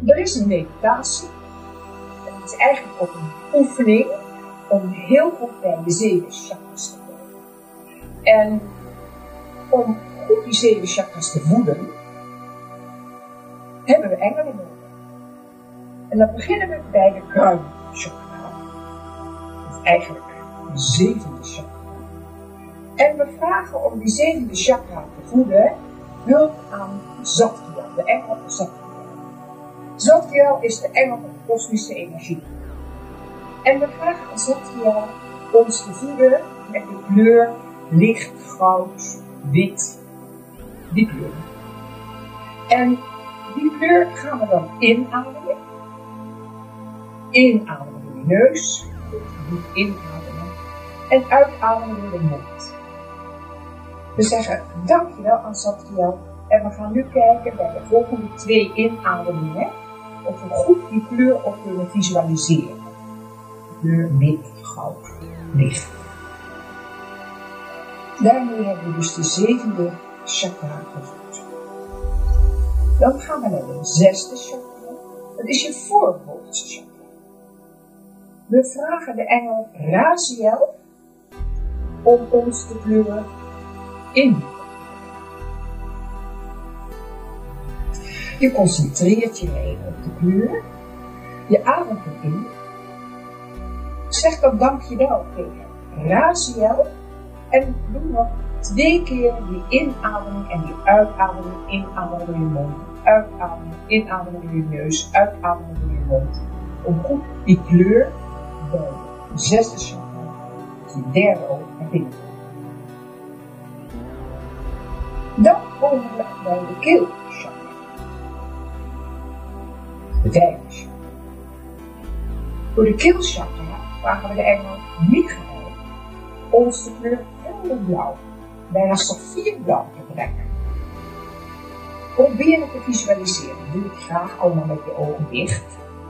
Er is een meditatie. Het is eigenlijk ook een oefening om heel goed bij je 7 chakras te komen. En om goed die 7 chakras te voeden, hebben we engelen nodig. En dan beginnen we bij de kruinchakra. Of eigenlijk de 7e chakra. En we vragen om die 7e chakra te voeden hulp aan Zadkiel, de engel Zadkiel. Zadkiel is de engel van de kosmische energie. En we vragen aan Zadkiel ons te voeden met de kleur licht, goud, wit. Die kleur. En die kleur gaan we dan inademen. Inademen door je neus. Goed inademen. En uitademen door de mond. We zeggen dankjewel aan Zadkiel. En we gaan nu kijken bij de volgende 2 inademingen. Of we goed die kleur op kunnen visualiseren. De kleur wit, goud, licht. Daarmee hebben we dus de 7e chakra gevoed. Dan gaan we naar de 6e chakra. Dat is je voorhoofdse chakra. We vragen de engel Raziel om ons te kleuren in. Je concentreert je even op de kleur. Je ademt erin. Zeg dan dankjewel tegen Raziel. En doe nog 2 keer die inademing en die uitademing. Inademen door je mond. Uitademen, inademen door je neus. Uitademen door je mond. Om goed die kleur bij de 6e chakra, de 3e oog naar binnen te brengen. Dan komen we bij de keelchakra. De 5e chakra. Voor de keelchakra vragen we de engel Michael ons de kleur helderblauw, bijna saffierblauw te brengen. Probeer het te visualiseren. Doe het graag allemaal met je ogen dicht.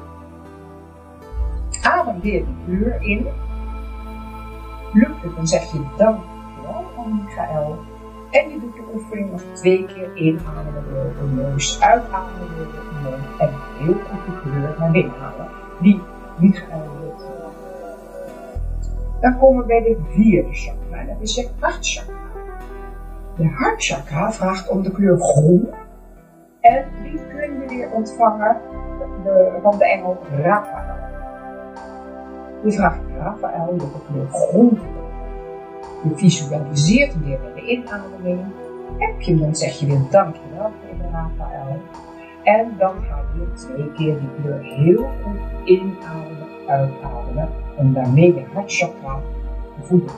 Adem weer die kleur in. Lukt het, dan zeg je dankjewel aan Michael. En je doet de oefening nog 2 keer inademen door de neus, uitademen door de mond en heel goed de kleur naar binnen halen die Michael wil. Dan komen we bij de 4e chakra, dat is je hartchakra. De hartchakra vraagt om de kleur groen en die kun je weer ontvangen van de engel Raphaël. Je vraagt Raphaël om de kleur groen te doen. Je visualiseert hem weer bij de inademing. Heb je hem, dan zeg je weer dankjewel tegen Raphaël. En dan ga je weer 2 keer die kleur heel goed inademen, uitademen. Om daarmee de hartchakra te voeden.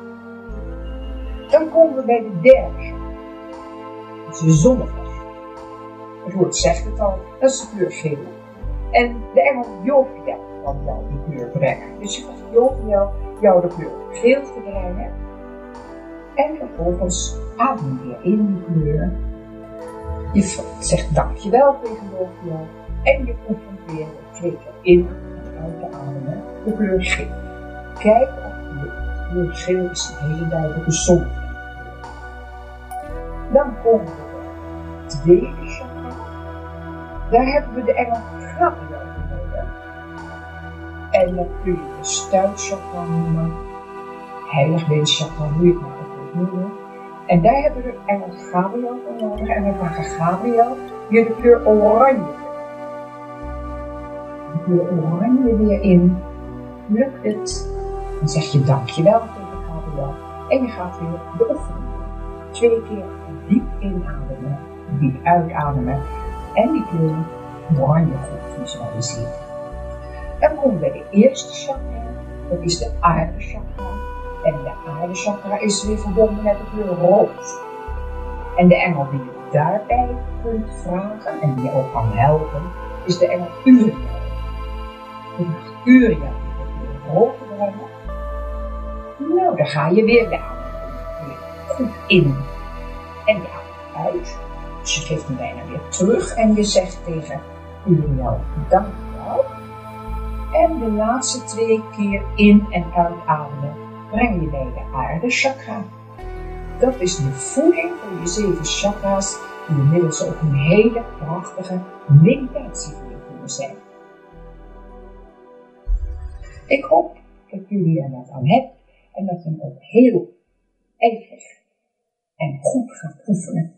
Dan komen we bij de 3e chakra. Dat is de zonnevlag. Het woord zegt het al, dat is de kleur geel. En de engel Joviel kan jou die kleur brengen. Dus je vraagt Joviel jou de kleur geel te brengen. En vervolgens adem je weer in die kleur. Je zegt dankjewel tegen Joviel. En je oefent weer 2 keer in en uit te ademen de kleur geel. Kijk of de kleur geel is een hele duidelijke zon. Dan komen we bij de 2e chakra. Daar hebben we de engel Gabriel voor nodig. En dat kun je de stuitchakra noemen. Heiligbenschakra, hoe je het maar ook wilt noemen. En daar hebben we de engel Gabriel voor nodig. En we vragen Gabriel weer de kleur oranje. De kleur oranje weer in. Lukt het? Dan zeg je dankjewel tegen Gabriel. En je gaat weer de oefening doen. 2 keer diep inademen, diep uitademen. En die kleur oranje goed visualiseren. Dan komen we bij de 1e chakra. Dat is de aardechakra. En de aardechakra is weer verbonden met de kleur rood. En de engel die je daarbij kunt vragen en die je ook kan helpen, is de engel Uriel. Je mag Uriel die de kleur rood te brengen. Nou, dan ga je weer de adem goed in en de adem uit. Dus je geeft hem bijna weer terug en je zegt tegen Uriel dankjewel. En de laatste 2 keer in en uitademen breng je bij de aardechakra. Dat is de voeding voor je 7 chakra's die inmiddels ook een hele prachtige meditatie voor je leven zijn. Ik hoop dat jullie er wat aan hebben en dat je hem ook heel ijverig en goed gaat oefenen.